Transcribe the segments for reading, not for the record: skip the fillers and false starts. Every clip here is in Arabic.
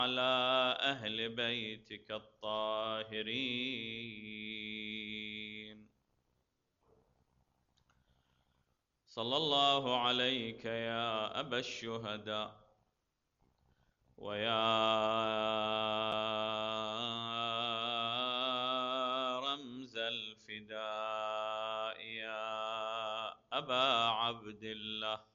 على أهل بيتك الطاهرين. صلى الله عليك يا أبا الشهداء ويا رمز الفداء يا أبا عبد الله.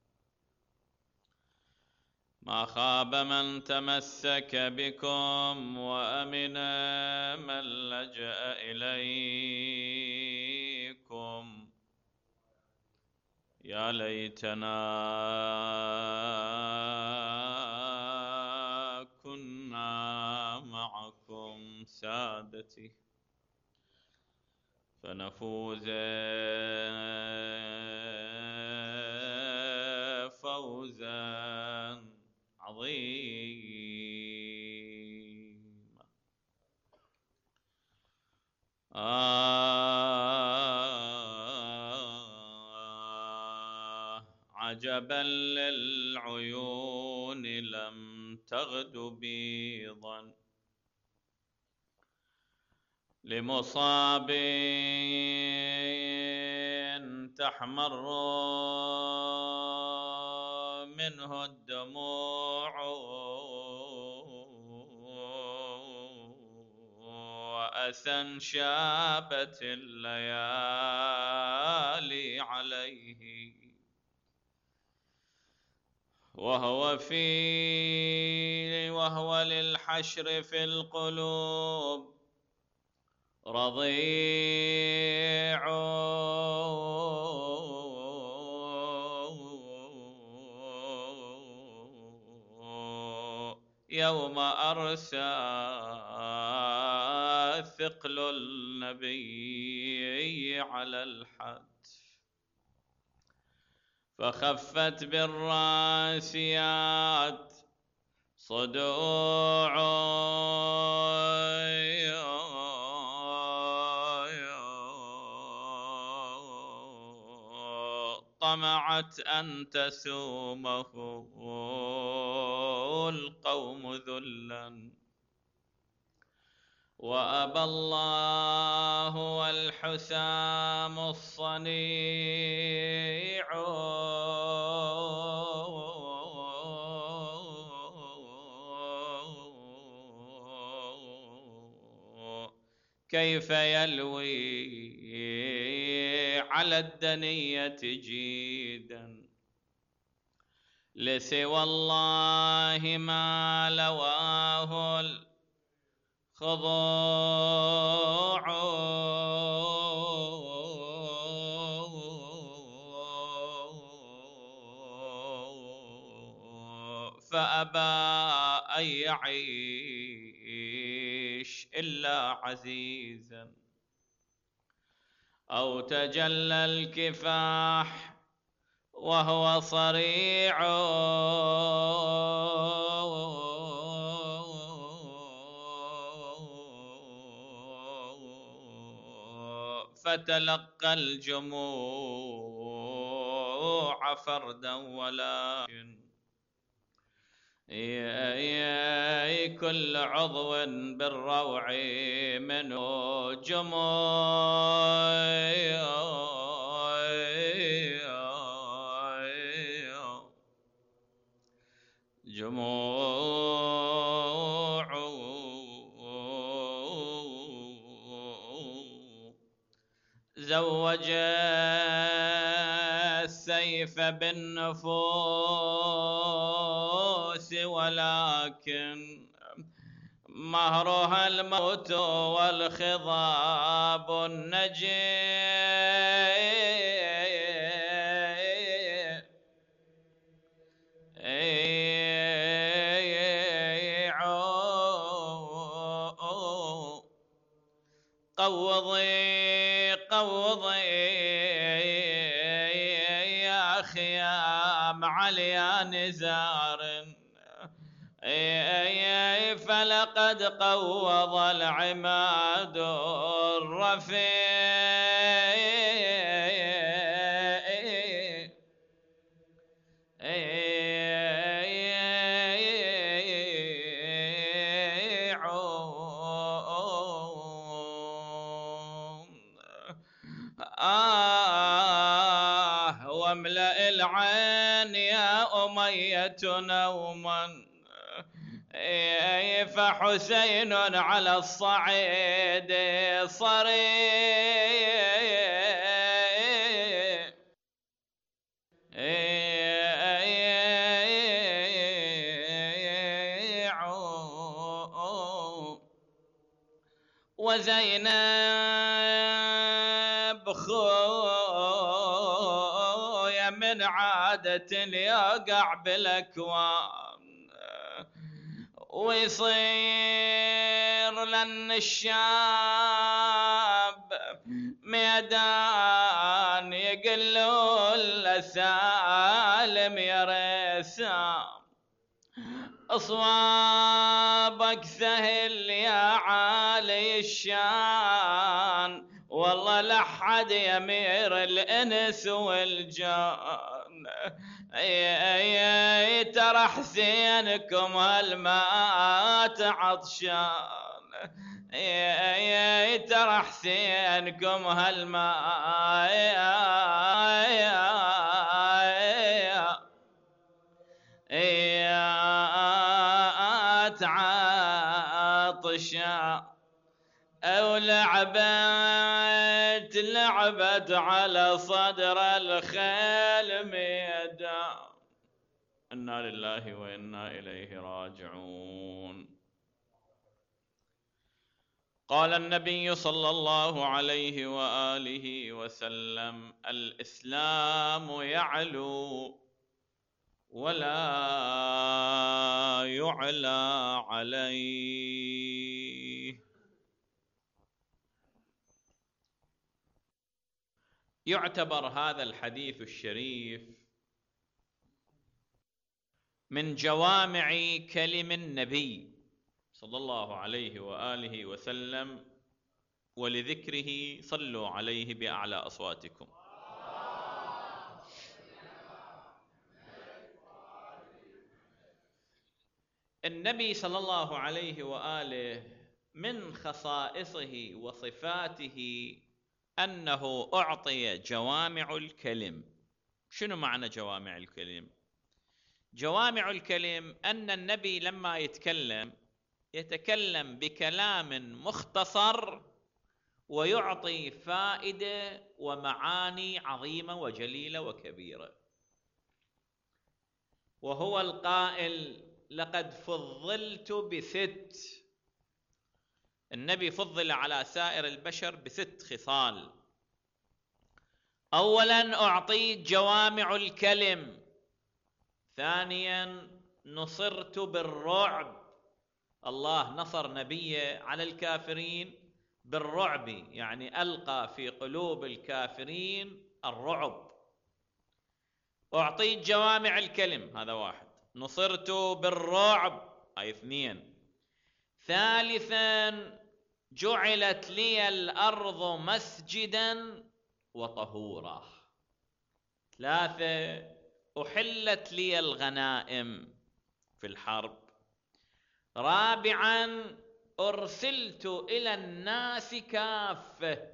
ما خاب من تمسك بكم وأمن من لجأ إليكم. يا ليتنا كنا معكم سادتي فنفوز فوزا عظيما. عجبا للعيون لم تغد بيضا لمصاب تحمر منه الدموع وأسى شابت الليالي عليه وهو للحشر في القلوب رضيع يوم أرسى ثقل النبي على الحتف فخفت بالراسيات صدوع طمعت أن تسومه القوم ذلا وأبى الله والحسام الصنيع كيف يلوي على الدنية جيدا لسوى الله ما لواه الخضوع فأبى أن يعيش إلا عزيزا أو تجلى الكفاح وهو صريع فتلقى الجموع فردا ولكن كل عضو بالروع منه جموع زوج السيف بالنفوس ولكن مهرها الموت والخضاب قوضي يا خيام عليا نزار فلقد قوض العماد الرفيع واملأ العين يا أمية نوما، فحسين على الصعيد صريع، وزينب خويا من عادة يقع بالأكوان، ويصير لأن الشاب ميدان يقلوا السالم يا ريسام، أصوابك سهل يا عالي الشان، والله لحد يمير الإنس والجان، ترى حسينكم هالمات عطشان، ترى حسينكم هالمات عطشان، أو لعبت على صدر الخيل ميدان. إنا لله وإنا إليه راجعون. قال النبي صلى الله عليه وآله وسلم: الإسلام يعلو ولا يعلى عليه. يعتبر هذا الحديث الشريف من جوامع كلم النبي صلى الله عليه وآله وسلم، ولذكره صلوا عليه بأعلى أصواتكم. النبي صلى الله عليه وآله من خصائصه وصفاته أنه أعطي جوامع الكلم. شنو معنى جوامع الكلم؟ جوامع الكلم أن النبي لما يتكلم بكلام مختصر ويعطي فائدة ومعاني عظيمة وجليلة وكبيرة. وهو القائل: لقد فضلت بست. النبي فضل على سائر البشر بست خصال. أولا أعطيت جوامع الكلم. ثانيا نصرت بالرعب. الله نصر نبيه على الكافرين بالرعب، يعني ألقى في قلوب الكافرين الرعب. أعطيت جوامع الكلم، هذا واحد. نصرت بالرعب، هاي اثنين. ثالثا جعلت لي الأرض مسجدا وطهورا. ثلاثة أحلت لي الغنائم في الحرب. رابعا أرسلت إلى الناس كافة.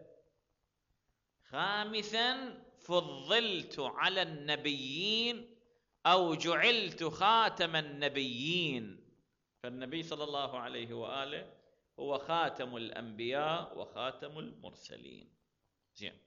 خامسا فضلت على النبيين أو جعلت خاتم النبيين. فالنبي صلى الله عليه وآله هو خاتم الأنبياء وخاتم المرسلين. زين.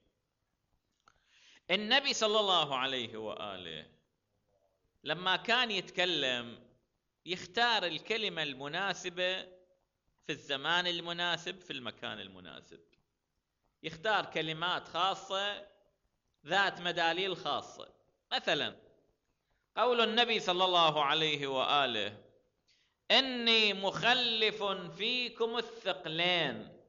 النبي صلى الله عليه وآله لما كان يتكلم يختار الكلمة المناسبة في الزمان المناسب في المكان المناسب. يختار كلمات خاصة ذات مداليل خاصة. مثلا قول النبي صلى الله عليه وآله: إني مخلف فيكم الثقلين.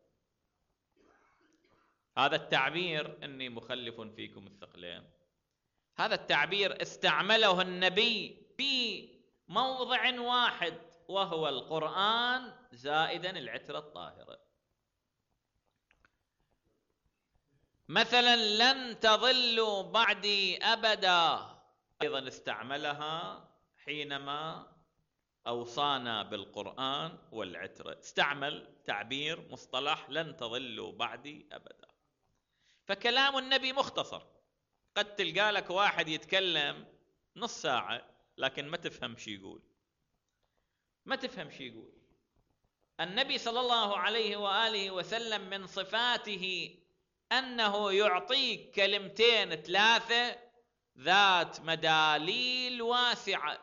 هذا التعبير إني مخلف فيكم الثقلين، هذا التعبير استعمله النبي في موضع واحد وهو القرآن زائدا العترة الطاهرة. مثلا لن تضلوا بعدي أبدا، أيضا استعملها حينما أوصانا بالقرآن والعترة. استعمل تعبير مصطلح لن تضلوا بعدي أبدا. فكلام النبي مختصر، قد تلقى لك واحد يتكلم نص ساعة لكن ما تفهم شي يقول، ما تفهم شي يقول. النبي صلى الله عليه وآله وسلم من صفاته أنه يعطيك كلمتين ثلاثة ذات مداليل واسعة،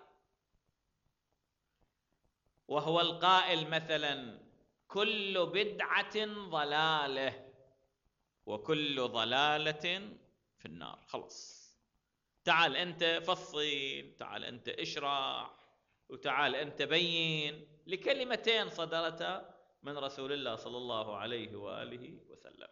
وهو القائل مثلا: كل بدعة ضلالة وكل ضلالة في النار. خلاص، تعال أنت فصل، تعال أنت اشرح، وتعال أنت بين لكلمتين صدرتا من رسول الله صلى الله عليه وآله وسلم.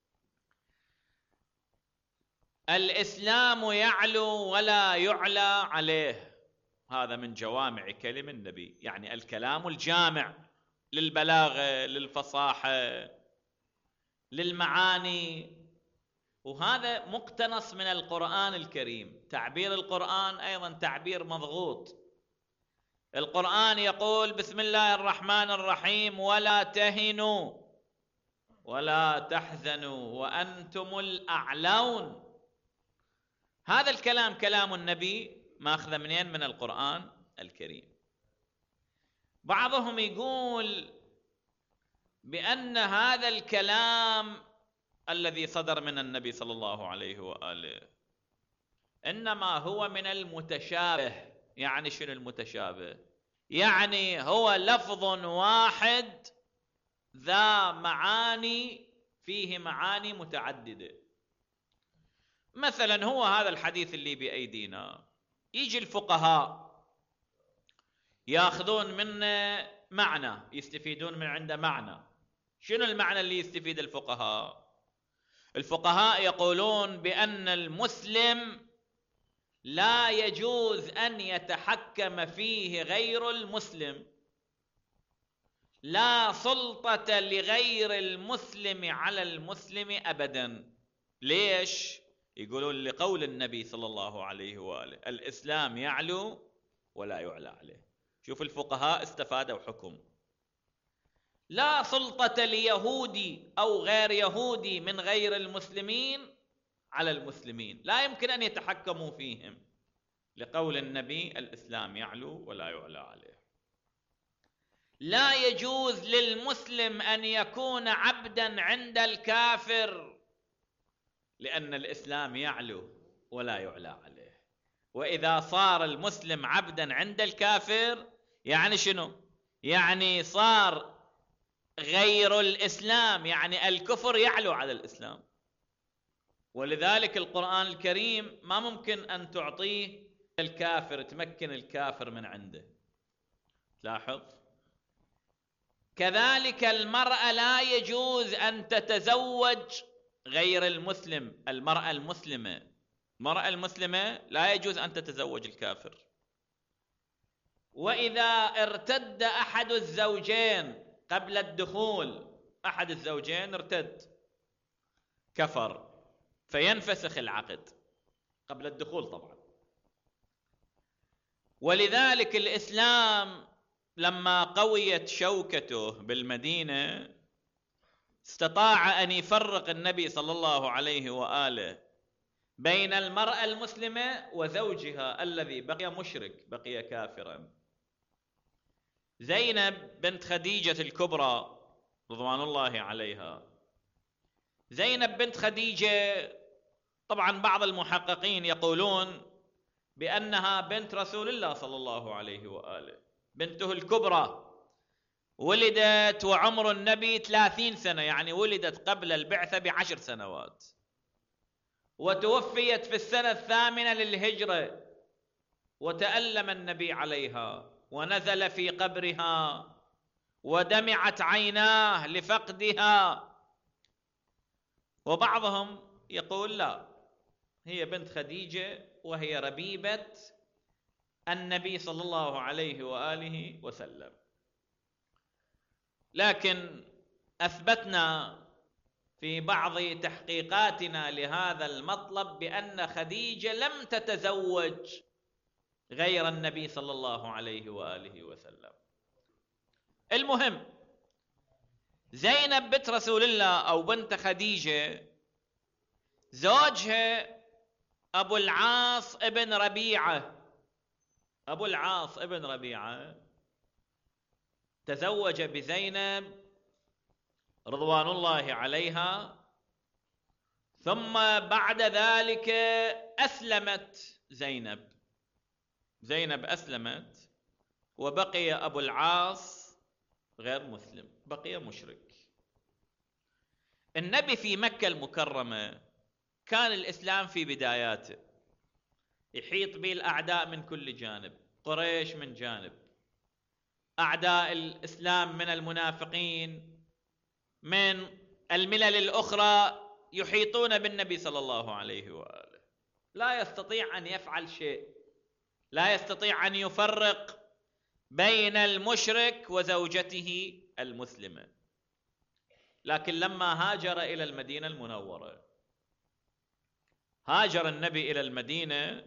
الإسلام يعلو ولا يعلى عليه، هذا من جوامع كلم النبي، يعني الكلام الجامع للبلاغة، للفصاحة، للمعاني. وهذا مقتنص من القرآن الكريم. تعبير القرآن أيضا تعبير مضغوط. القرآن يقول: بسم الله الرحمن الرحيم: ولا تهنوا ولا تحزنوا وأنتم الأعلون. هذا الكلام كلام النبي ماخذ منين؟ من القرآن الكريم. بعضهم يقول بأن هذا الكلام الذي صدر من النبي صلى الله عليه وآله إنما هو من المتشابه. يعني شنو المتشابه؟ يعني هو لفظ واحد ذا معاني، فيه معاني متعددة. مثلا هو هذا الحديث اللي بأيدينا، يجي الفقهاء ياخذون منه معنى، يستفيدون من عنده معنى. شنو المعنى اللي يستفيد الفقهاء؟ الفقهاء يقولون بأن المسلم لا يجوز أن يتحكم فيه غير المسلم، لا سلطة لغير المسلم على المسلم أبدا. ليش؟ يقولون لقول النبي صلى الله عليه وآله: الإسلام يعلو ولا يعلى عليه. شوف الفقهاء استفادوا حكم: لا سلطة ليهودي أو غير يهودي من غير المسلمين على المسلمين، لا يمكن أن يتحكموا فيهم، لقول النبي: الإسلام يعلو ولا يعلى عليه. لا يجوز للمسلم أن يكون عبدا عند الكافر، لأن الإسلام يعلو ولا يعلى عليه. وإذا صار المسلم عبدا عند الكافر يعني شنو؟ يعني صار غير الإسلام، يعني الكفر يعلو على الإسلام. ولذلك القرآن الكريم ما ممكن أن تعطيه الكافر، تمكن الكافر من عنده. لاحظ. كذلك المرأة لا يجوز أن تتزوج غير المسلم. المرأة المسلمة لا يجوز أن تتزوج الكافر. وإذا ارتد أحد الزوجين قبل الدخول، أحد الزوجين ارتد كفر، فينفسخ العقد قبل الدخول طبعا. ولذلك الإسلام لما قويت شوكته بالمدينة استطاع أن يفرق النبي صلى الله عليه وآله بين المرأة المسلمة وزوجها الذي بقي مشرك، بقي كافرا. زينب بنت خديجة الكبرى رضوان الله عليها، زينب بنت خديجة طبعا بعض المحققين يقولون بأنها بنت رسول الله صلى الله عليه وآله، بنته الكبرى. ولدت وعمر النبي 30 سنة، يعني ولدت قبل البعثة ب10 سنوات، وتوفيت في السنة 8 للهجرة. وتألم النبي عليها ونزل في قبرها ودمعت عيناه لفقدها. وبعضهم يقول لا، هي بنت خديجة وهي ربيبة النبي صلى الله عليه وآله وسلم. لكن أثبتنا في بعض تحقيقاتنا لهذا المطلب بأن خديجة لم تتزوج غير النبي صلى الله عليه وآله وسلم. المهم، زينب بنت رسول الله أو بنت خديجة زوجها أبو العاص ابن ربيعة. أبو العاص ابن ربيعة تزوج بزينب رضوان الله عليها، ثم بعد ذلك أسلمت زينب. زينب أسلمت، وبقي أبو العاص غير مسلم، بقي مشرك. النبي في مكة المكرمة كان الإسلام في بداياته، يحيط به الأعداء من كل جانب، قريش من جانب، أعداء الإسلام من المنافقين من الملل الأخرى يحيطون بالنبي صلى الله عليه وآله. لا يستطيع أن يفعل شيء، لا يستطيع أن يفرق بين المشرك وزوجته المسلمة. لكن لما هاجر إلى المدينة المنورة، هاجر النبي إلى المدينة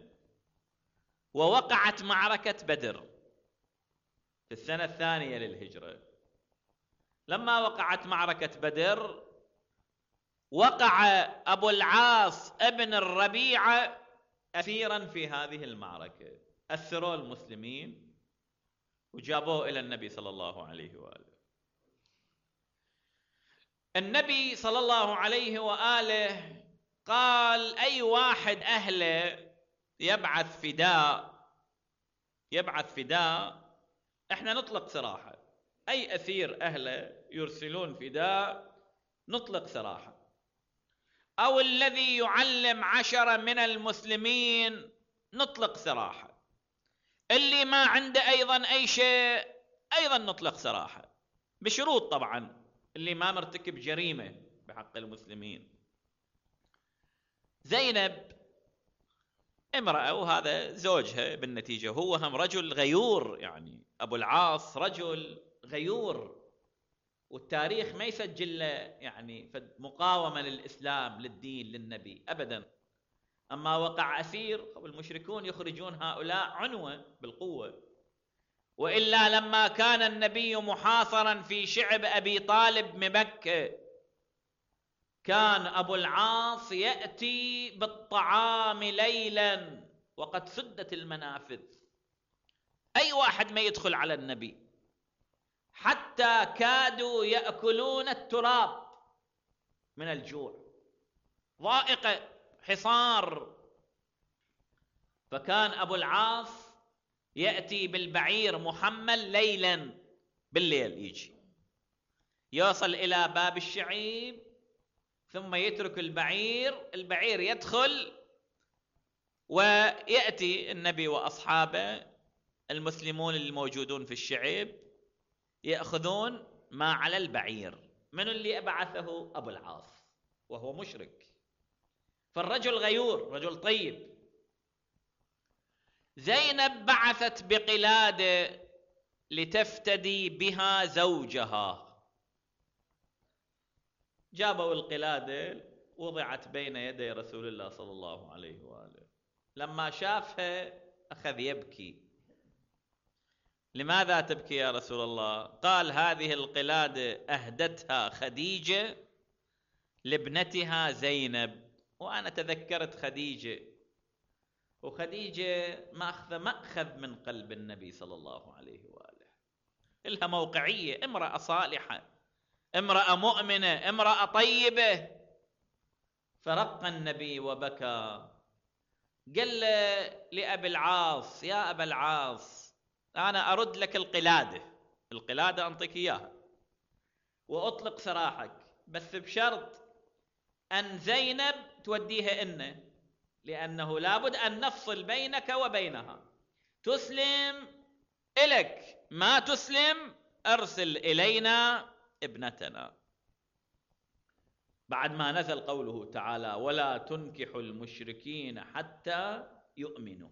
ووقعت معركة بدر في السنة الثانية للهجرة. لما وقعت معركة بدر، وقع أبو العاص ابن الربيعة أسيرا في هذه المعركة. أسروا المسلمين وجابوه إلى النبي صلى الله عليه وآله. النبي صلى الله عليه وآله قال أي واحد أهله يبعث فداء احنا نطلق سراحه. أي أسير أهله يرسلون فداء نطلق سراحه. أو الذي يعلم 10 من المسلمين نطلق سراحه. اللي ما عنده أيضا أي شيء أيضا نطلق سراحه، بشروط طبعا، اللي ما مرتكب جريمة بحق المسلمين. زينب امرأة وهذا زوجها بالنتيجة، هو هم رجل غيور، يعني أبو العاص رجل غيور، والتاريخ ما يسجل له يعني مقاومة للإسلام للدين للنبي أبدا. أما وقع أسير، المشركون يخرجون هؤلاء عنوة بالقوة. وإلا لما كان النبي محاصرا في شعب أبي طالب بمكة، كان أبو العاص يأتي بالطعام ليلا وقد سدت المنافذ، أي واحد ما يدخل على النبي، حتى كادوا يأكلون التراب من الجوع، ضائقة، حصار. فكان أبو العاص يأتي بالبعير محمل ليلا، بالليل يجي يوصل إلى باب الشعيب، ثم يترك البعير يدخل، ويأتي النبي وأصحابه المسلمون الموجودون في الشعيب يأخذون ما على البعير. من اللي أبعثه؟ أبو العاص، وهو مشرك. فالرجل غيور، رجل طيب. زينب بعثت بقلادة لتفتدي بها زوجها. جابوا القلادة، وضعت بين يدي رسول الله صلى الله عليه وآله. لما شافها أخذ يبكي. لماذا تبكي يا رسول الله؟ قال هذه القلادة أهدتها خديجة لابنتها زينب، وأنا تذكرت خديجة، وخديجة مأخذ من قلب النبي صلى الله عليه وآله. إلها موقعية، امرأة صالحة، امرأة مؤمنة، امرأة طيبة. فرق النبي وبكى. قال لأبي العاص يا أبا العاص، أنا أرد لك القلادة أنطيك إياها وأطلق سراحك، بس بشرط أن زينب توديها إنه، لأنه لابد أن نفصل بينك وبينها. تسلم إلك، ما تسلم أرسل إلينا ابنتنا. بعد ما نزل قوله تعالى ولا تنكحوا المشركين حتى يؤمنوا،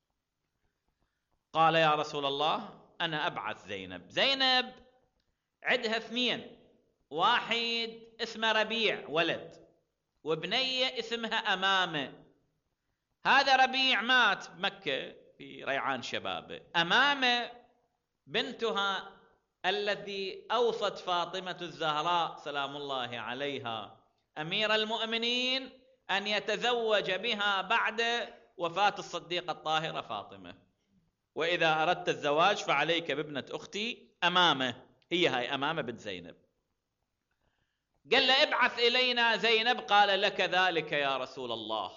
قال يا رسول الله أنا أبعث زينب عدها 2، واحد اسمه ربيع ولد، وبنية اسمها أمامة. هذا ربيع مات بمكة في ريعان شبابه. أمامة بنتها التي أوصت فاطمة الزهراء سلام الله عليها أمير المؤمنين أن يتزوج بها بعد وفاة الصديقة الطاهرة فاطمة، وإذا أردت الزواج فعليك بابنة أختي أمامة، هي هاي أمامة بنت زينب. قال له ابعث إلينا زينب. قال لك ذلك يا رسول الله.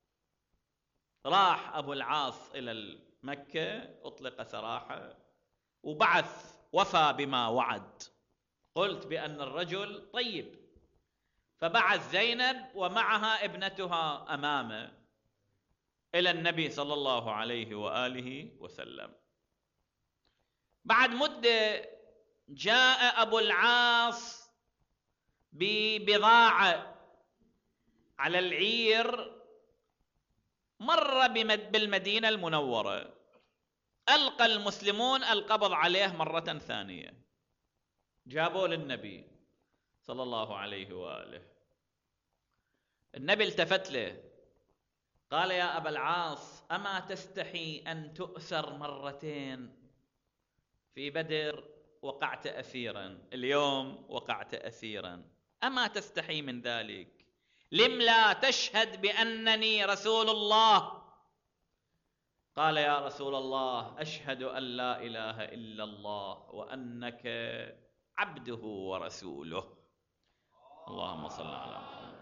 راح أبو العاص إلى مكة، أطلق سراحه، وبعث وفى بما وعد. قلت بأن الرجل طيب، فبعث زينب ومعها ابنتها أمامه إلى النبي صلى الله عليه وآله وسلم. بعد مدة جاء أبو العاص ببضاعة على العير، مر بالمدينة المنورة، ألقى المسلمون القبض عليه مرة ثانية، جابوا للنبي صلى الله عليه وآله. النبي التفت له قال يا أبا العاص أما تستحي أن تؤسر مرتين؟ في بدر وقعت أسيرا، اليوم وقعت أسيرا، أما تستحي من ذلك؟ لم لا تشهد بأنني رسول الله؟ قال يا رسول الله أشهد أن لا إله إلا الله وأنك عبده ورسوله. اللهم صل على محمد.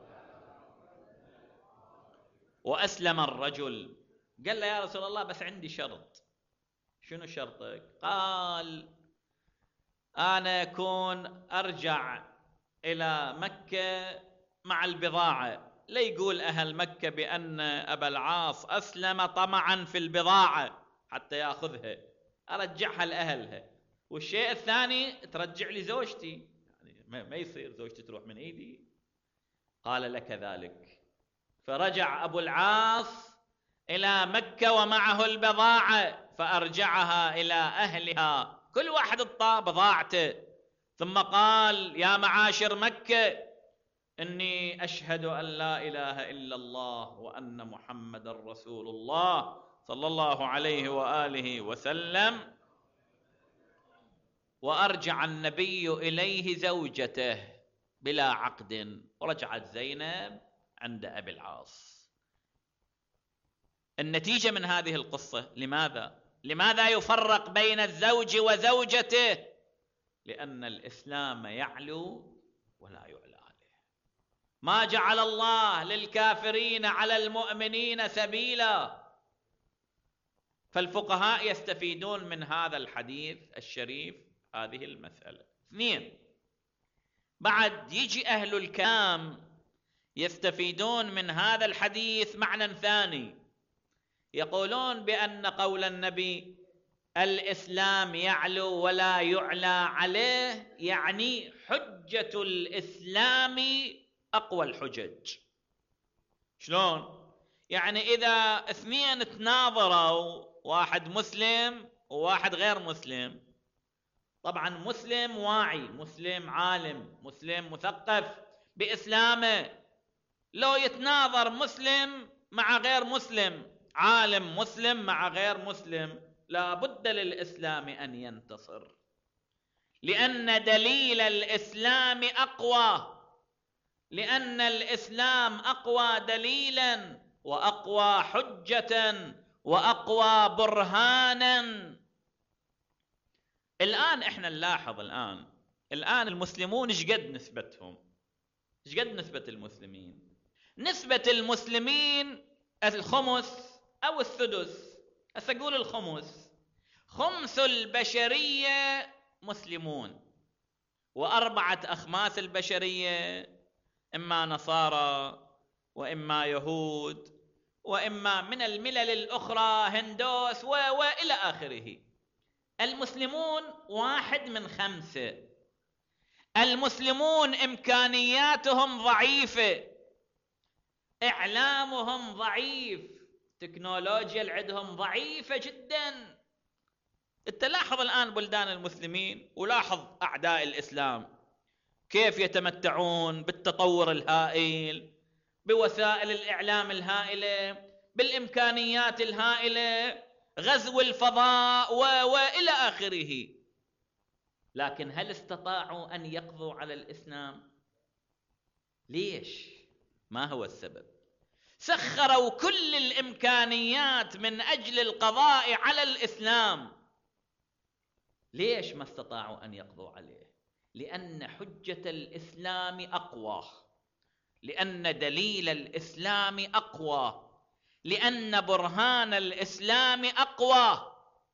وأسلم الرجل. قال له يا رسول الله بس عندي شرط. شنو شرطك؟ قال أنا أكون أرجع إلى مكة مع البضاعة، لا يقول أهل مكة بأن أبا العاص أسلم طمعا في البضاعة حتى يأخذها، أرجعها لأهلها. والشيء الثاني ترجع لي زوجتي، يعني ما يصير زوجتي تروح من إيدي. قال لك ذلك. فرجع أبو العاص إلى مكة ومعه البضاعة، فأرجعها إلى أهلها، كل واحد اطى بضاعته، ثم قال يا معاشر مكة إني أشهد أن لا إله إلا الله وأن محمد رسول الله صلى الله عليه وآله وسلم. وأرجع النبي إليه زوجته بلا عقد، ورجعت زينب عند أبي العاص. النتيجة من هذه القصة لماذا يفرق بين الزوج وزوجته؟ لأن الإسلام يعلو ولا يعلى عليه. ما جعل الله للكافرين على المؤمنين سبيلا. فالفقهاء يستفيدون من هذا الحديث الشريف هذه المسألة. 2، بعد يجي أهل الكلام يستفيدون من هذا الحديث معنى ثاني، يقولون بأن قول النبي الإسلام يعلو ولا يعلى عليه يعني حجة الإسلام أقوى الحجج. شلون؟ يعني إذا اثنين تناظروا، واحد مسلم وواحد غير مسلم، طبعا مسلم واعي، مسلم عالم، مسلم مثقف بإسلامه، لو يتناظر مسلم مع غير مسلم، عالم مسلم مع غير مسلم، لا بد للإسلام أن ينتصر، لأن دليل الإسلام أقوى، لأن الإسلام أقوى دليلا وأقوى حجة وأقوى برهانا. الآن إحنا نلاحظ الآن المسلمون إيش قد نسبتهم؟ إيش قد نسبة المسلمين؟ نسبة المسلمين الخمس أو السدس. هسه أقول الخمس. خمس البشرية مسلمون، وأربعة أخماس البشرية إما نصارى وإما يهود وإما من الملل الأخرى هندوس وإلى آخره. المسلمون 1 من 5. المسلمون إمكانياتهم ضعيفة، إعلامهم ضعيف، تكنولوجيا اللي عندهم ضعيفة جدا. تلاحظ الآن بلدان المسلمين، ولاحظ أعداء الإسلام كيف يتمتعون بالتطور الهائل، بوسائل الإعلام الهائلة، بالإمكانيات الهائلة، غزو الفضاء وإلى آخره. لكن هل استطاعوا أن يقضوا على الإسلام؟ ليش؟ ما هو السبب؟ سخروا كل الإمكانيات من أجل القضاء على الإسلام. ليش ما استطاعوا أن يقضوا عليه؟ لأن حجة الإسلام أقوى، لأن دليل الإسلام أقوى، لأن برهان الإسلام أقوى.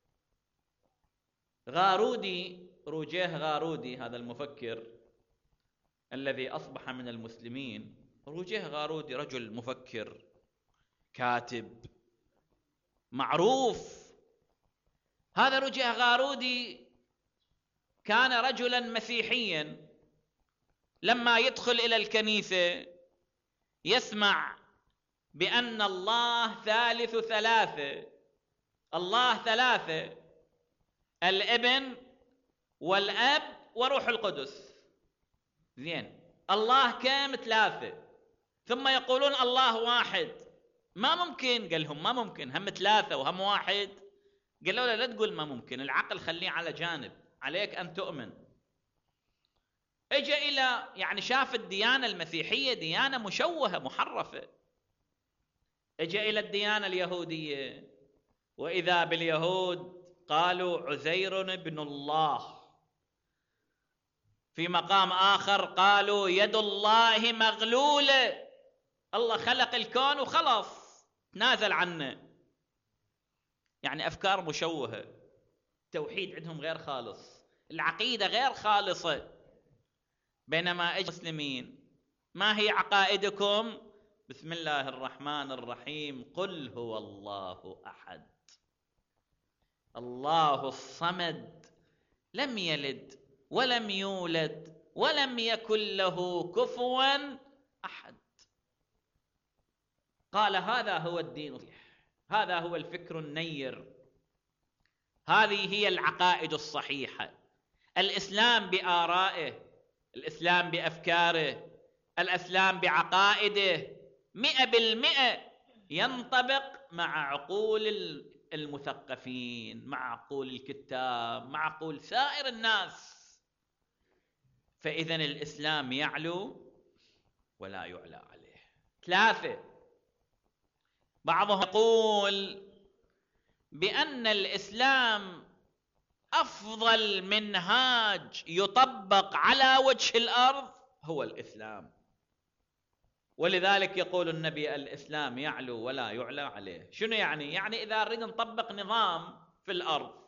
غارودي، روجيه غارودي، هذا المفكر الذي أصبح من المسلمين، روجيه غارودي رجل مفكر كاتب معروف. هذا روجيه غارودي كان رجلا مسيحيا، لما يدخل إلى الكنيسة يسمع بأن الله ثالث ثلاثة، الله ثلاثة، الابن والأب وروح القدس. زين، الله كم؟ ثلاثة. ثم يقولون الله واحد. ما ممكن، قال لهم ما ممكن، هم ثلاثة وهم واحد. قالوا له لا تقول ما ممكن، العقل خليه على جانب، عليك أن تؤمن. اجى إلى يعني شاف الديانة المسيحية ديانة مشوهة محرفة، اجى إلى الديانة اليهودية، وإذا باليهود قالوا عزير ابن الله، في مقام آخر قالوا يد الله مغلولة، الله خلق الكون وخلص تنازل عنه. يعني أفكار مشوهة، التوحيد عندهم غير خالص، العقيدة غير خالصة. بينما أجل المسلمين ما هي عقائدكم؟ بسم الله الرحمن الرحيم، قل هو الله أحد الله الصمد لم يلد ولم يولد ولم يكن له كفوا أحد. قال هذا هو الدين الصحيح، هذا هو الفكر النير، هذه هي العقائد الصحيحة. الإسلام بآرائه، الإسلام بأفكاره، الإسلام بعقائده 100% ينطبق مع عقول المثقفين، مع عقول الكتاب، مع عقول سائر الناس. فإذن الإسلام يعلو ولا يعلى عليه. ثلاثة، بعضهم يقول بأن الإسلام أفضل منهاج يطبق على وجه الأرض هو الإسلام، ولذلك يقول النبي الإسلام يعلو ولا يعلى عليه. شنو يعني؟ يعني إذا نريد نطبق نظام في الأرض،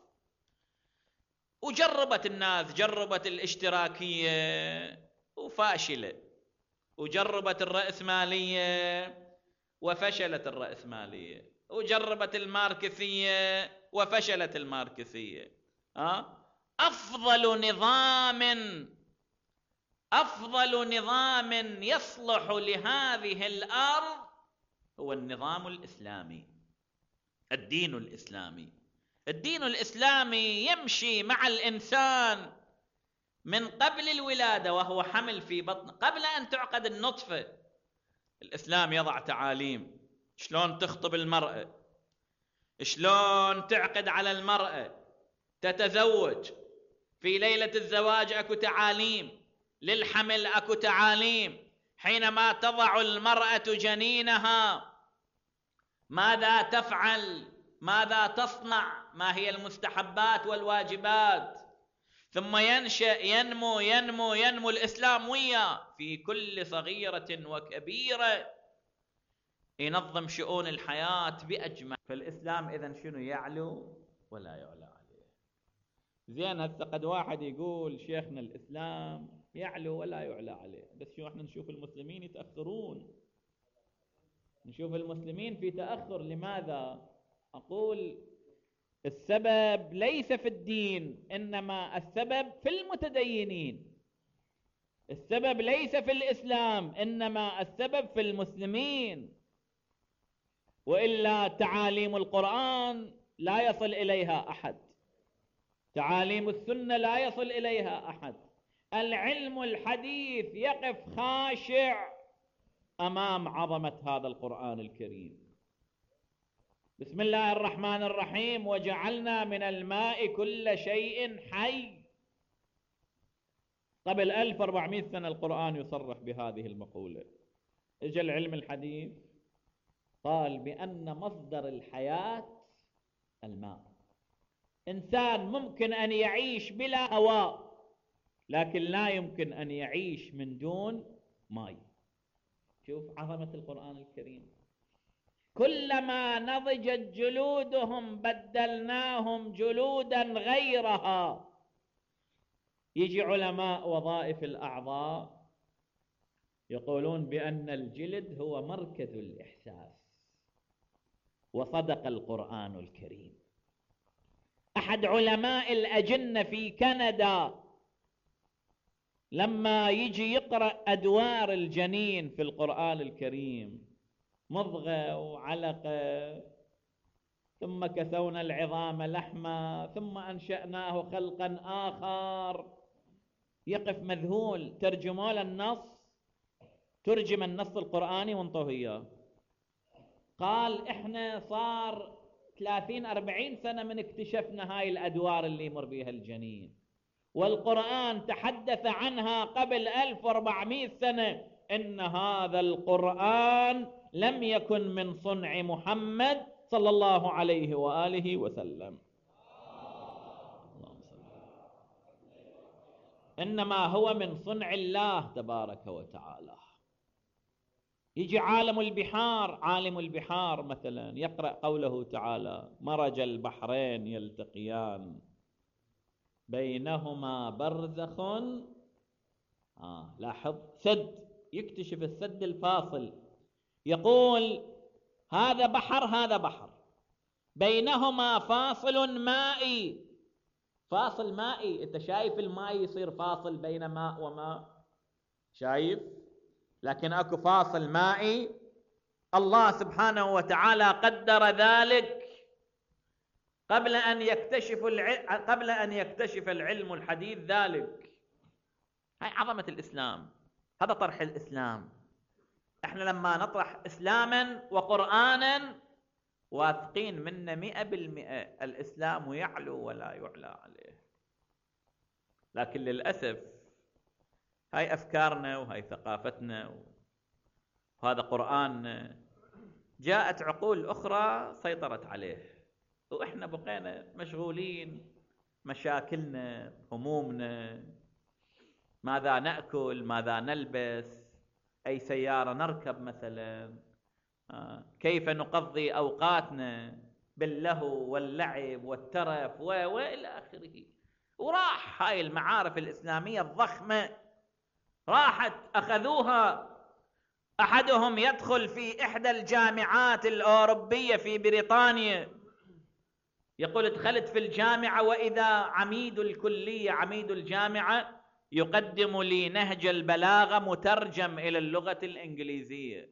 وجربت الناس، جربت الاشتراكية وفاشلة، وجربت الرأسمالية وفشلت الرأسمالية، وجربت الماركسية وفشلت الماركسية. أفضل نظام يصلح لهذه الأرض هو النظام الإسلامي، الدين الإسلامي. الدين الإسلامي يمشي مع الإنسان من قبل الولادة وهو حمل في بطن، قبل أن تعقد النطفة. الإسلام يضع تعاليم، شلون تخطب المرأة، شلون تعقد على المرأة تتزوج، في ليلة الزواج أكو تعاليم، للحمل أكو تعاليم، حينما تضع المرأة جنينها ماذا تفعل، ماذا تصنع، ما هي المستحبات والواجبات. ثم ينشأ ينمو ينمو ينمو الإسلام وياه في كل صغيرة وكبيرة، ينظم شؤون الحياة بأجمع. فالإسلام إذن شنو؟ يعلو ولا يعلى عليه. زين، هسه قد واحد يقول شيخنا الإسلام يعلو ولا يعلى عليه، بس شو احنا نشوف المسلمين يتأخرون، نشوف المسلمين في تأخر. لماذا؟ أقول السبب ليس في الدين، إنما السبب في المتدينين. السبب ليس في الإسلام، إنما السبب في المسلمين. وإلا تعاليم القرآن لا يصل إليها أحد، تعاليم السنة لا يصل إليها أحد. العلم الحديث يقف خاشع أمام عظمة هذا القرآن الكريم. بسم الله الرحمن الرحيم، وجعلنا من الماء كل شيء حي. قبل 1400 سنة القرآن يصرح بهذه المقولة. اجى العلم الحديث قال بأن مصدر الحياة الماء. إنسان ممكن أن يعيش بلا هواء، لكن لا يمكن أن يعيش من دون ماء. شوف عظمة القرآن الكريم. كلما نضجت جلودهم بدلناهم جلودا غيرها. يجي علماء وظائف الأعضاء يقولون بأن الجلد هو مركز الإحساس، وصدق القرآن الكريم. أحد علماء الأجنة في كندا لما يجي يقرأ أدوار الجنين في القرآن الكريم، مضغة وعلقة، ثم كسونا العظام لحما ثم أنشأناه خلقا آخر، يقف مذهول. ترجموا له النص، ترجم النص القرآني وانطوه إياه. قال إحنا صار 30-40 سنة من اكتشفنا هاي الأدوار اللي يمر بيها الجنين، والقرآن تحدث عنها قبل 1400 سنة. إن هذا القرآن لم يكن من صنع محمد صلى الله عليه وآله وسلم، إنما هو من صنع الله تبارك وتعالى. يجي عالم البحار، عالم البحار مثلا يقرأ قوله تعالى: مرج البحرين يلتقيان بينهما برزخ. لاحظ، سد، يكتشف السد الفاصل، يقول هذا بحر هذا بحر، بينهما فاصل مائي. فاصل مائي، انت شايف الماء يصير فاصل بين ماء وماء؟ شايف؟ لكن اكو فاصل مائي. الله سبحانه وتعالى قدر ذلك قبل أن يكتشف العلم الحديث ذلك. هاي عظمة الإسلام، هذا طرح الإسلام. احنا لما نطرح إسلاما وقرآنا واثقين منا 100% الإسلام يعلو ولا يعلى عليه. لكن للأسف هاي أفكارنا وهاي ثقافتنا وهذا قرآننا، جاءت عقول أخرى سيطرت عليه، وإحنا بقينا مشغولين مشاكلنا، همومنا، ماذا نأكل، ماذا نلبس، أي سيارة نركب مثلا، كيف نقضي أوقاتنا باللهو واللعب والترف وإلى آخره. وراح هاي المعارف الإسلامية الضخمة راحت أخذوها. أحدهم يدخل في إحدى الجامعات الأوروبية في بريطانيا، يقول دخلت في الجامعة وإذا عميد الكلية، عميد الجامعة، يقدم لي نهج البلاغة مترجم إلى اللغة الإنجليزية.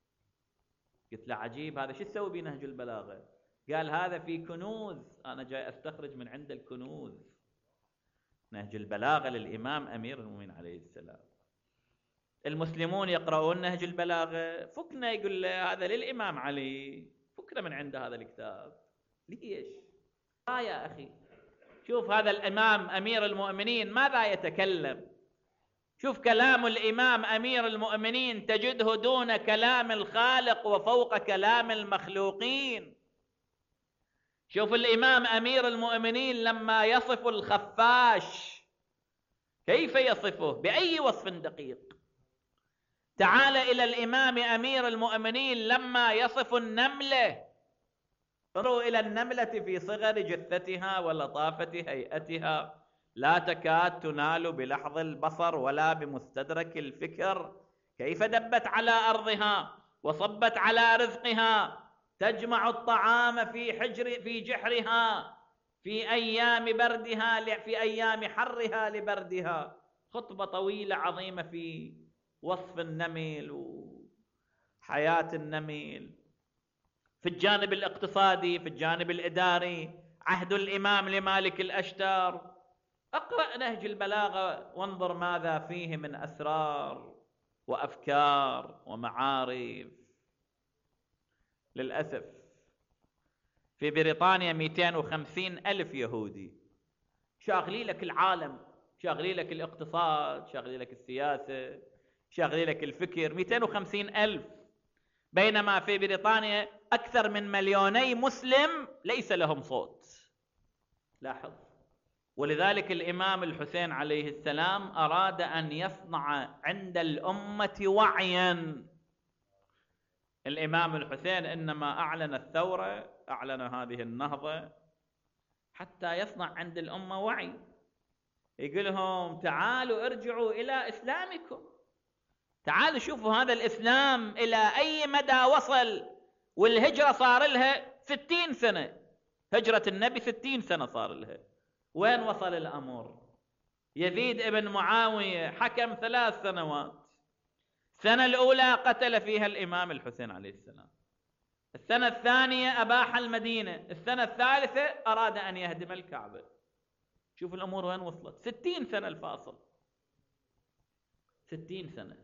قلت له عجيب، هذا شو تسوي بنهج البلاغة؟ قال هذا في كنوز، أنا جاي أستخرج من عند الكنوز. نهج البلاغة للإمام أمير المؤمنين عليه السلام. المسلمون يقرؤون نهج البلاغة، فكنا، يقول له هذا للإمام علي، فكنا من عند هذا الكتاب. ليش؟ يا أخي شوف هذا الإمام أمير المؤمنين ماذا يتكلم. شوف كلام الإمام أمير المؤمنين تجده دون كلام الخالق وفوق كلام المخلوقين. شوف الإمام أمير المؤمنين لما يصف الخفاش كيف يصفه، بأي وصف دقيق. تعال إلى الإمام أمير المؤمنين لما يصف النملة، انظروا إلى النملة في صغر جثتها ولطافة هيئتها، لا تكاد تنال بلحظ البصر ولا بمستدرك الفكر، كيف دبت على أرضها وصبت على رزقها، تجمع الطعام في جحرها في أيام بردها، في أيام حرها لبردها. خطبة طويلة عظيمة في وصف النمل وحياة النمل. في الجانب الاقتصادي، في الجانب الإداري، عهد الإمام لمالك الأشتر. اقرأ نهج البلاغة وانظر ماذا فيه من أسرار وأفكار ومعارف. للأسف في بريطانيا 250,000 يهودي شاغلي لك العالم، شاغلي لك الاقتصاد، شاغلي لك السياسة، شغلي لك الفكر 250,000، بينما في بريطانيا أكثر من 2,000,000 مسلم ليس لهم صوت. لاحظ. ولذلك الإمام الحسين عليه السلام أراد أن يصنع عند الأمة وعيا. الإمام الحسين إنما أعلن الثورة، أعلن هذه النهضة حتى يصنع عند الأمة وعي، يقول لهم تعالوا ارجعوا إلى إسلامكم، تعالوا شوفوا هذا الإسلام إلى أي مدى وصل. والهجرة صار لها 60 سنة، هجرة النبي 60 سنة صار لها، وين وصل الأمر؟ يزيد ابن معاوية حكم 3 سنوات، السنة الأولى قتل فيها الإمام الحسين عليه السلام، السنة الثانية أباح المدينة، السنة الثالثة أراد أن يهدم الكعبة. شوف الأمور وين وصلت، 60 سنة الفاصل، 60 سنة.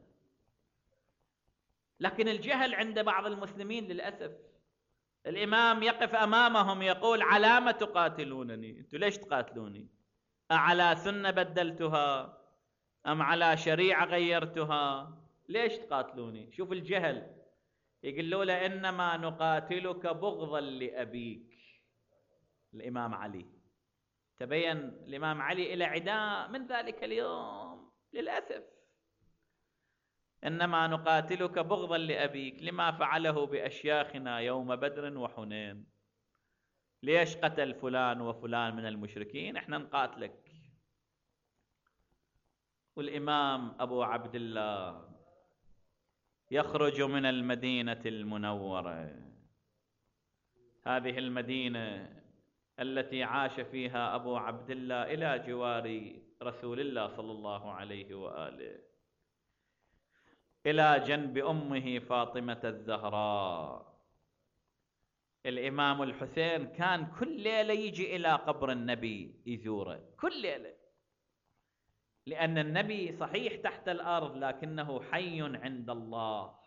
لكن الجهل عند بعض المسلمين للأسف. الإمام يقف أمامهم يقول علام تقاتلونني؟ أنتم ليش تقاتلوني؟ أعلى سنة بدلتها أم على شريعة غيرتها؟ ليش تقاتلوني؟ شوف الجهل. يقولوا له إنما نقاتلك بغضا لأبيك الإمام علي. تبين الإمام علي إلى عداء من ذلك اليوم للأسف. إنما نقاتلك بغضا لأبيك لما فعله بأشياخنا يوم بدر وحنين. ليش قتل فلان وفلان من المشركين؟ احنا نقاتلك. والإمام أبو عبد الله يخرج من المدينة المنورة، هذه المدينة التي عاش فيها أبو عبد الله إلى جوار رسول الله صلى الله عليه وآله، إلى جنب أمه فاطمة الزهراء. الإمام الحسين كان كل ليلة يجي إلى قبر النبي يزوره، كل ليلة، لأن النبي صحيح تحت الأرض لكنه حي عند الله.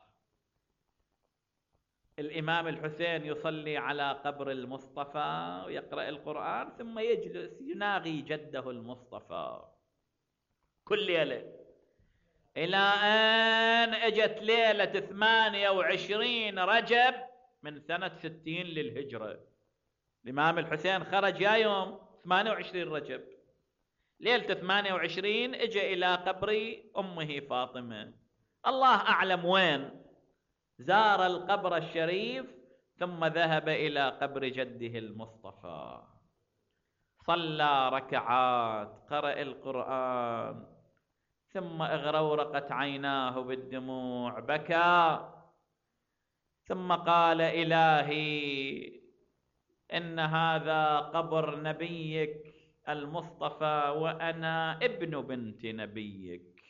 الإمام الحسين يصلي على قبر المصطفى ويقرأ القرآن ثم يجلس يناغي جده المصطفى كل ليلة، إلى أن اجت ليلة 28 رجب من سنة 60 للهجرة. الإمام الحسين خرج يا يوم 28 رجب، ليلة 28 اجى إلى قبر أمه فاطمة، الله أعلم وين، زار القبر الشريف ثم ذهب إلى قبر جده المصطفى، صلى ركعات، قرأ القرآن، ثم اغرورقت عيناه بالدموع، بكى، ثم قال إلهي إن هذا قبر نبيك المصطفى وأنا ابن بنت نبيك،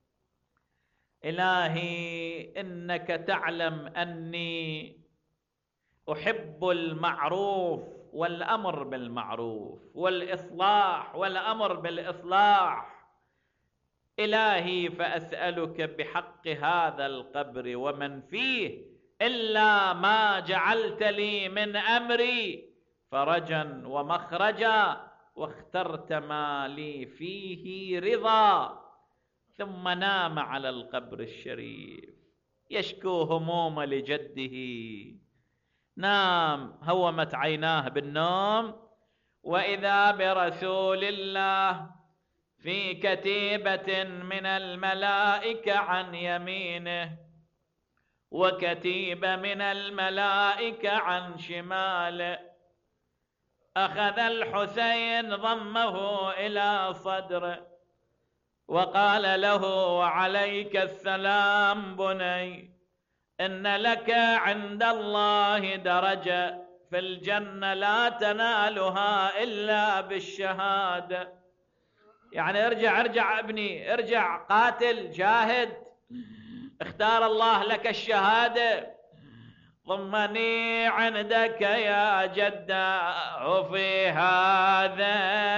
إلهي إنك تعلم أني أحب المعروف والأمر بالمعروف والإصلاح والأمر بالإصلاح، إلهي فأسألك بحق هذا القبر ومن فيه إلا ما جعلت لي من أمري فرجا ومخرجا واخترت ما لي فيه رضا. ثم نام على القبر الشريف يشكو هموم لجده، نام هومت عيناه بالنوم، وإذا برسول الله في كتيبة من الملائكة عن يمينه وكتيبة من الملائكة عن شماله. أخذ الحسين ضمه إلى صدره وقال له وعليك السلام بني، إن لك عند الله درجة في الجنة لا تنالها إلا بالشهادة. يعني ارجع ابني، ارجع قاتل جاهد، اختار الله لك الشهادة. ضمني عندك يا جده في هذا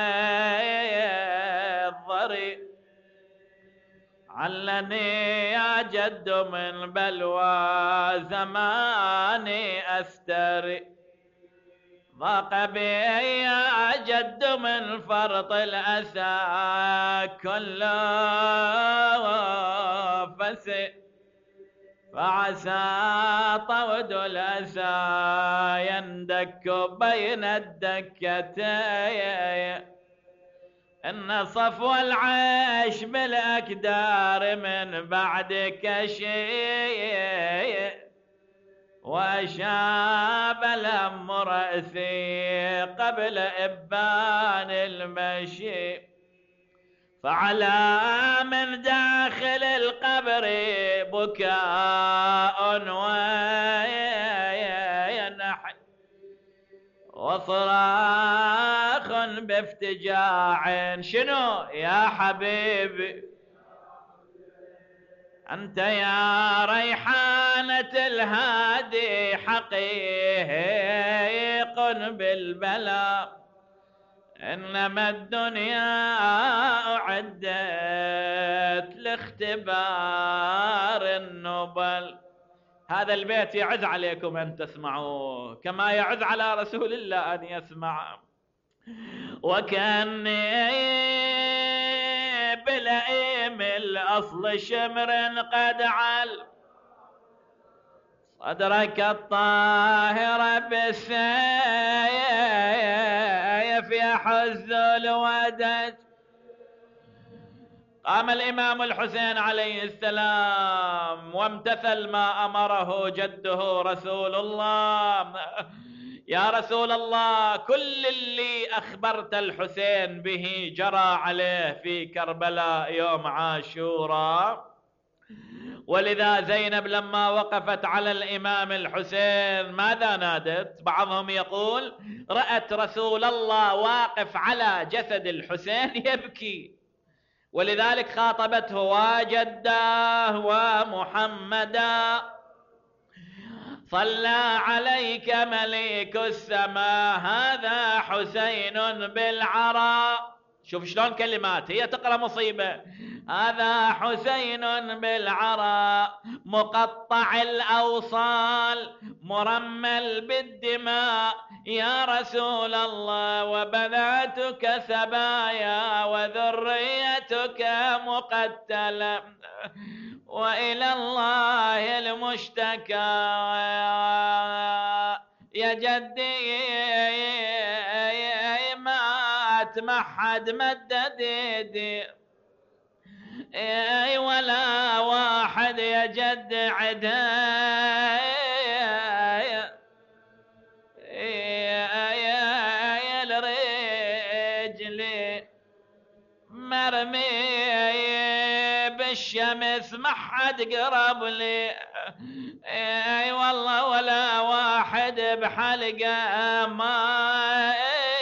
الضريح، علني يا جد من بلوى زماني أستري، ضاق بي يا جد من فرط الأسى كله الرأس فعسى طود الأسى يندك بين الدكتين إن صفو العيش بالأكدار من بعدك شيء وأشاب الهم رأسي قبل إبان المشي فعلى من داخل القبر بكاء وينحي وصراخ بافتجاع شنو يا حبيبي أنت يا ريحانة الهادي حقيق بالبلاء إنما الدنيا أعدت لاختبار النبل. هذا البيت يعز عليكم أن تسمعوه كما يعز على رسول الله أن يسمع. وكأني بلئيم الأصل شمر قد عل صدرك الطاهر بالسيف يحز الودج. قام الإمام الحسين عليه السلام وامتثل ما أمره جده رسول الله. يا رسول الله كل اللي أخبرت الحسين به جرى عليه في كربلاء يوم عاشوراء. ولذا زينب لما وقفت على الإمام الحسين ماذا نادت؟ بعضهم يقول رأت رسول الله واقف على جسد الحسين يبكي، ولذلك خاطبته وجداه ومحمدا صلى عليك مليك السماء هذا حسين بالعراء. شوف شلون كلمات هي تقرأ مصيبة. هذا حسين بالعراء مقطع الأوصال مرمل بالدماء يا رسول الله وبناتك سبايا وذريتك مقتلة وإلى الله المشتكى يا جدي مات ما حد مدد يدي ولا واحد يا جد عدايا يا الرجل مرمي بالشمس ما حد قرب لي اي والله ولا واحد بحلقه ما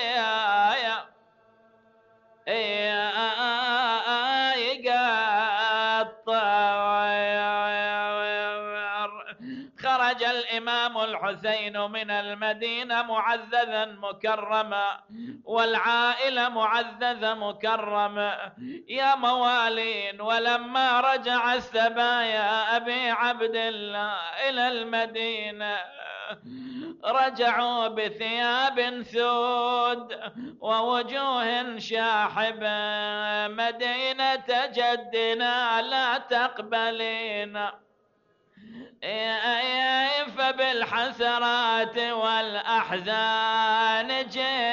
خرج الإمام الحسين من المدينة معززا مكرما والعائلة معززة مكرمة يا موالين. ولما رجع السبايا أبي عبد الله إلى المدينة رجعوا بثياب سود ووجوه شاحبة مدينة جدنا لا تقبلين فبالحسرات والأحزان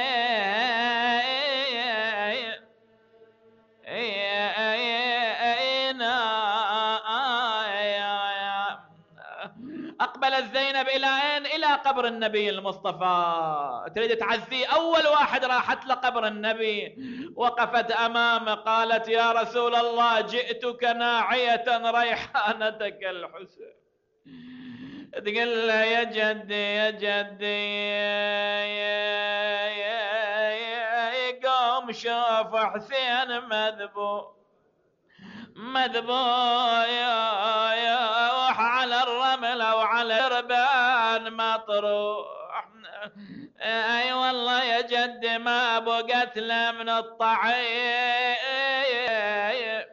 أقبلت زينب إلى أين؟ إلى قبر النبي المصطفى تريد تعزيه. أول واحد راحت لقبر النبي وقفت أمامه قالت يا رسول الله جئتك ناعية ريحانتك الحسين. تقول له يا جدي يا جدي قوم شوف حسين مذبوح مذبوح على الرمل او على ربان مطروح. اي والله يا جدي ما بقت له من الطعين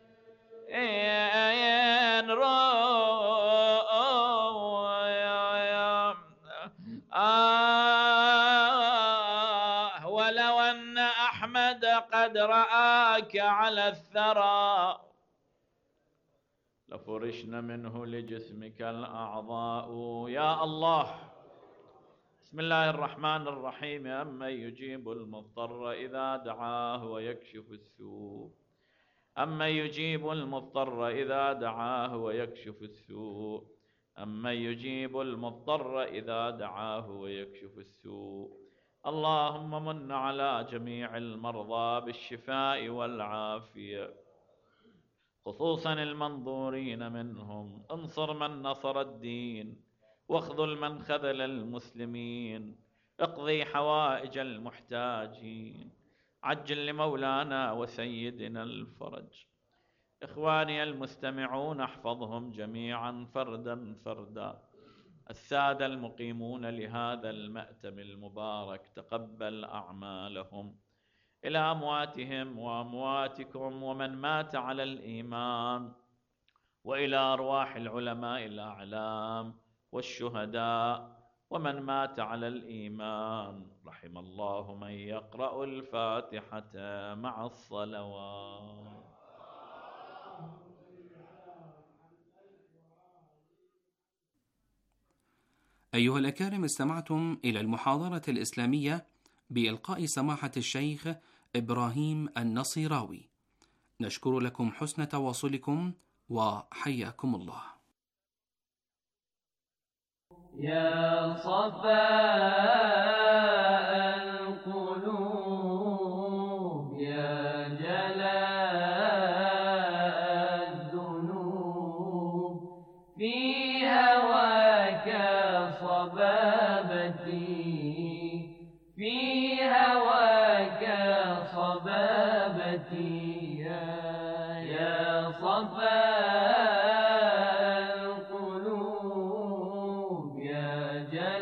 ولو أن أحمد قد رآك على الثرى لفرشن منه لجسمك الأعضاء. يا الله. بسم الله الرحمن الرحيم. أمن يجيب المضطر إذا دعاه ويكشف السوء. أمن يجيب المضطر إذا دعاه ويكشف السوء. أمن يجيب المضطر إذا دعاه ويكشف السوء. اللهم من على جميع المرضى بالشفاء والعافية، خصوصا المنظورين منهم. انصر من نصر الدين، واخذل من خذل المسلمين. اقضي حوائج المحتاجين. عجل لمولانا وسيدنا الفرج. إخواني المستمعون، احفظهم جميعا فردا فردا. السادة المقيمون لهذا المأتم المبارك، تقبل أعمالهم. إلى أمواتهم وأمواتكم ومن مات على الإيمان، وإلى أرواح العلماء الأعلام والشهداء ومن مات على الإيمان. رحم الله من يقرأ الفاتحة مع الصلوات. أيها الأكارم، استمعتم إلى المحاضرة الإسلامية بإلقاء سماحة الشيخ إبراهيم النصيراوي. نشكر لكم حسن تواصلكم وحياكم الله. يا صفاء القلوب، يا جلاء الذنوب، في هواك صبابتي، في هواك صبابتي. يا صفاء القلوب، يا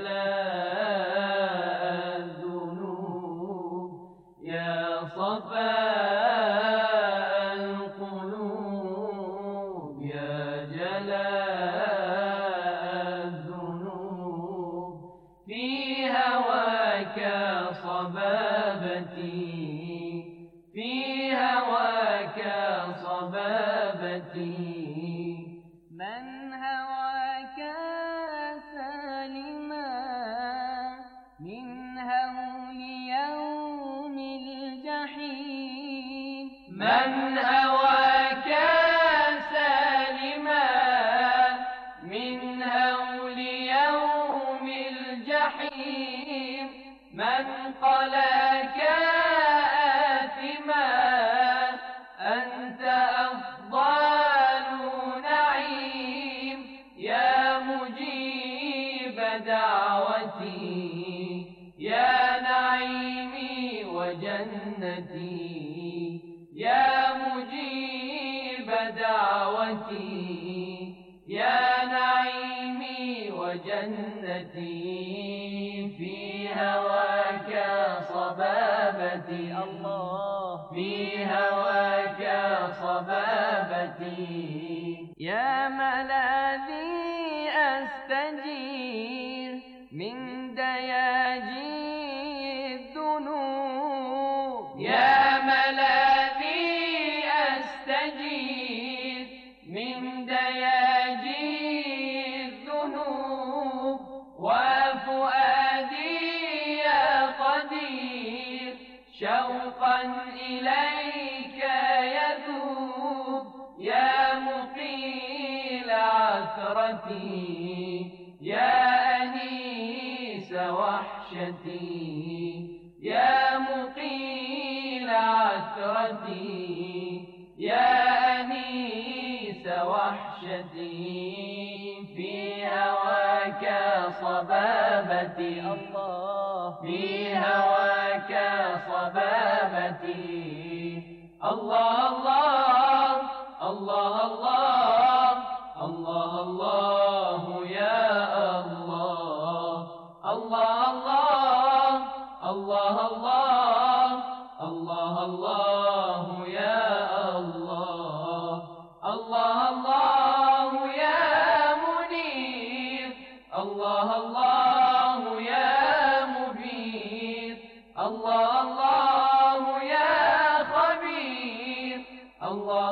جلاء الذنوب، يا صفاء القلوب، يا جلاء الذنوب، في هواك صبابتي، في هواك صبابتي. من هواك سالما من هول يوم الجحيم، من هواك سالما من هول يوم الجحيم، من قلاك آثما أنت أفضل نعيم. يا مجيب دعوتي، يا نعيمي وجنتي، يا مجيب دعوتي، يا نعيمي وجنتي. في هواك صبابتي، الله، في هواك صبابتي. يا ملاذي أستجير من دياجي الذنوب، يا ملاذي أستجير من دياجي الذنوب. وفؤادي يا قدير شوقا إليك يذوب. يا مقيل عثرتي، يا أنيس وحشتي، يا مقيل عثرتي، يا أنيس وحشتي. في هواك صبابتي، الله، في هواك صبابتي. الله الله الله الله الله الله يا الله. الله الله الله الله الله الله يا الله. الله الله يا منير، الله الله يا مبين، الله الله يا خبير، الله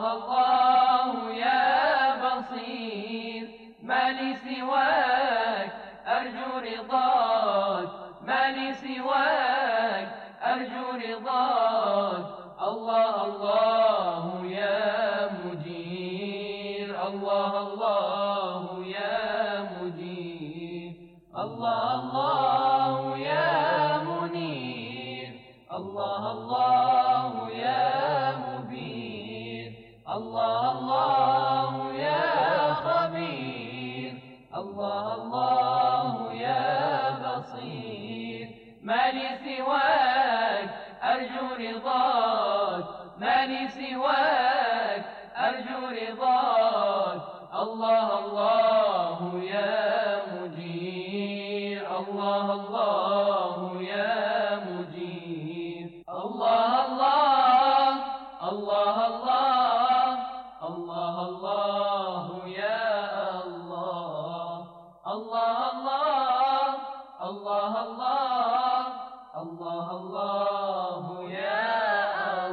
الله الله يا مجيب، الله الله يا منير، الله الله يا مبين، الله الله يا خبير، الله الله يا بصير. ما لي سواك أرجو رضاك، ما لي سواك أرجو رضاك، الله الله يا مجير، الله الله يا مجير، الله الله الله الله الله الله يا الله، الله الله الله الله الله الله يا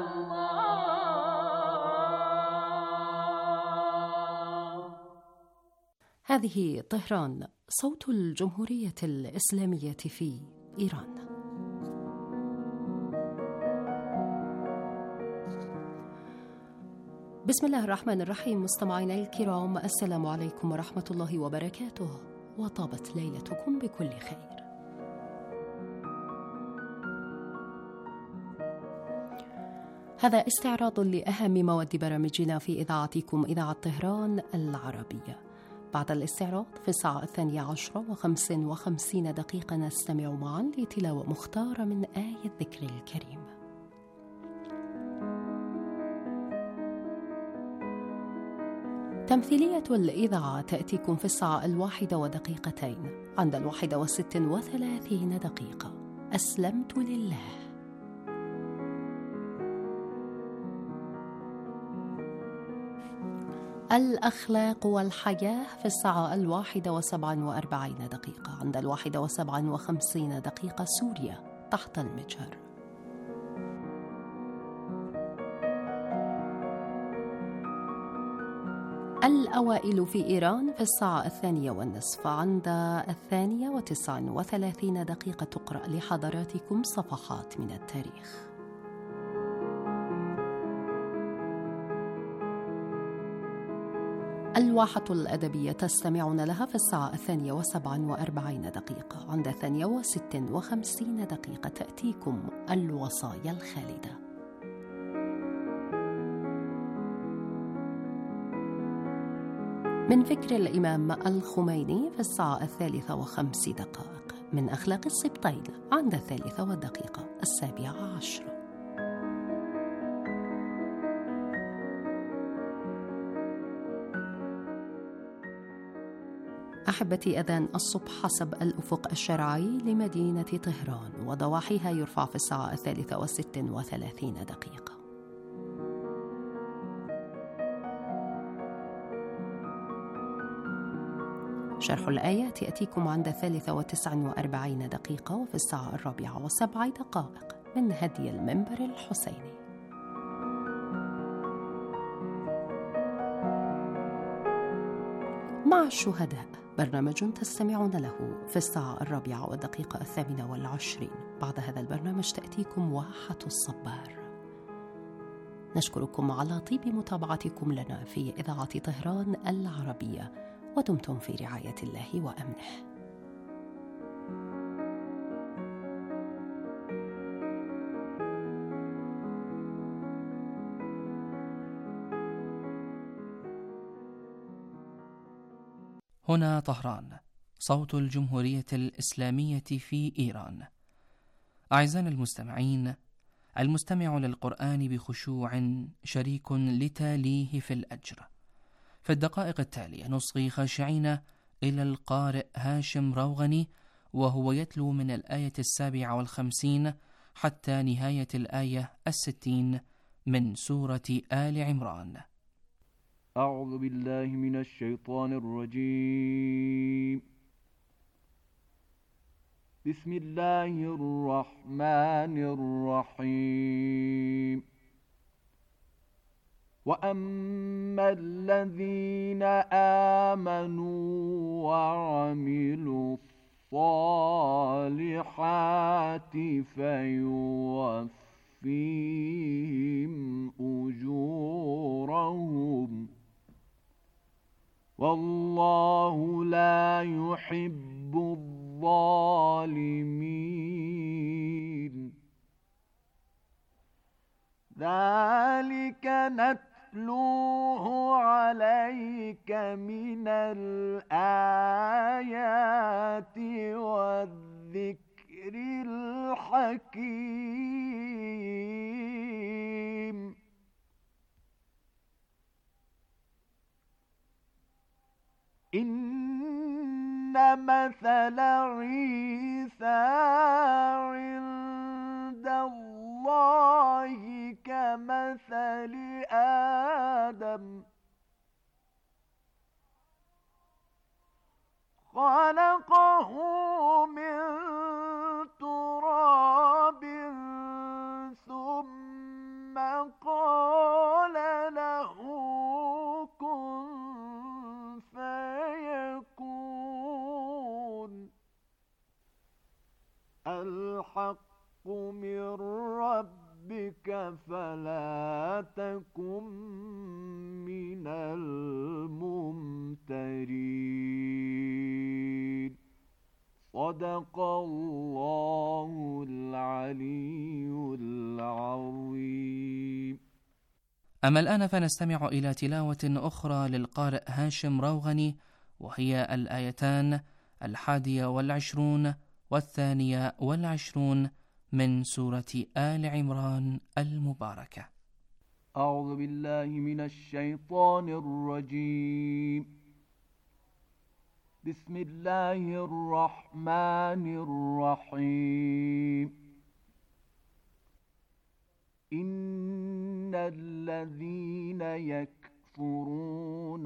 الله. هذه طهران، صوت الجمهورية الإسلامية في إيران. بسم الله الرحمن الرحيم. مستمعينا الكرام، السلام عليكم ورحمة الله وبركاته، وطابت ليلتكم بكل خير. هذا استعراض لأهم مواد برامجنا في إذاعتكم إذاعة طهران العربية. بعد الاستعراض في الساعة 12:55 نستمع معا لتلاوة مختارة من آية الذكر الكريم. تمثيلية الإذاعة تأتيكم في الساعة 1:02 عند 1:36 أسلمت لله. الأخلاق والحياة في الساعة 1:47 عند 1:57 سوريا تحت المجهر. الأوائل في إيران في الساعة 2:30 عند 2:39 تقرأ لحضراتكم صفحات من التاريخ. الواحة الأدبية تستمعون لها في الساعة 2:47 عند 2:56 تأتيكم الوصايا الخالدة. من فكر الإمام الخميني في الساعة 3:05 من أخلاق السبطين عند 3:17. أحبتي، أذان الصبح حسب الأفق الشرعي لمدينة طهران وضواحيها يرفع في الساعة 3:36. شرح الآيات يأتيكم عند 3:49 وفي الساعة 4:07 من هدي المنبر الحسيني. مع الشهداء، برنامج تستمعون له في الساعة 4:28. بعد هذا البرنامج تأتيكم واحة الصبار. نشكركم على طيب متابعتكم لنا في إذاعة طهران العربية، ودمتم في رعاية الله وأمنه. هنا طهران، صوت الجمهورية الإسلامية في إيران. أعزائنا المستمعين، المستمع للقرآن بخشوع شريك لتاليه في الأجر. في الدقائق التالية نصغي خاشعين إلى القارئ هاشم روغني وهو يتلو من الآية 57 حتى نهاية الآية 60 من سورة آل عمران. أعوذ بالله من الشيطان الرجيم. بسم الله الرحمن الرحيم. وأما الذين آمنوا وعملوا الصالحات فيوفيهم أجورهم والله لا يحب الظالمين. ذلك نتلوه عليك من الآيات والذكر الحكيم. إن مثل عيسى عند الله كمثل آدم خلقه من تراب ثم قال له كن فيكون. الحق من ربك فلا تكن من الممترين. صدق الله العلي العظيم. أما الآن فنستمع إلى تلاوة أخرى للقارئ هاشم روغني، وهي الآيتان 21 و22 من سورة آل عمران المباركة. أعوذ بالله من الشيطان الرجيم. بسم الله الرحمن الرحيم. إن الذين يكفرون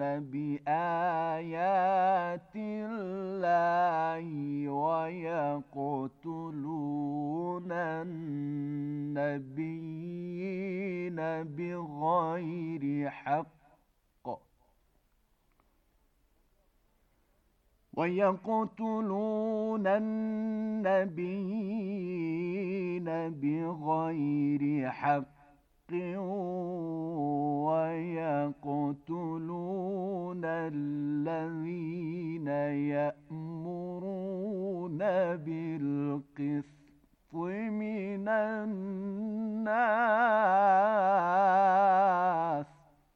بآيات الله ويقتلون النبيين بغير حق ويقتلون النبيين بغير حق ويقتلون الذين يأمرون بالقسط من الناس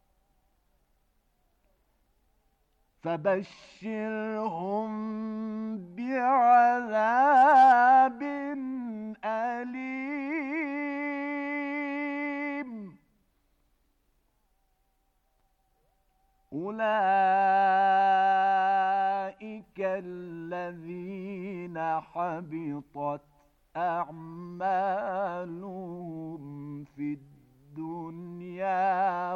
فبشرهم بعذاب أليم. أولئك الذين حبطت أعمالهم في الدنيا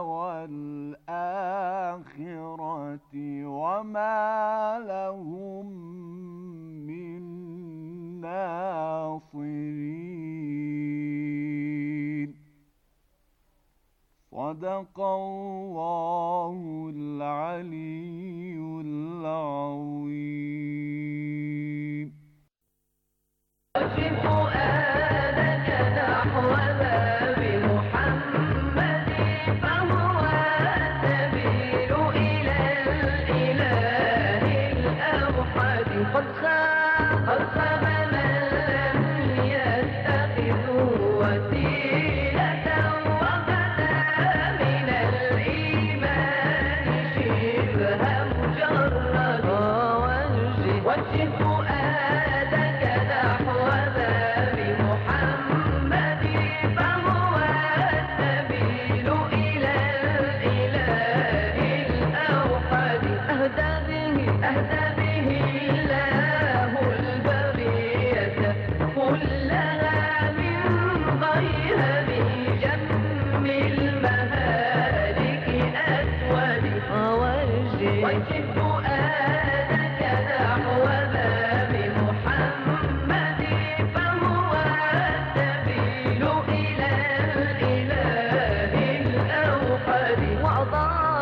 والآخرة وما لهم من ناصرين. صدق الله العلي العظيم. وجهه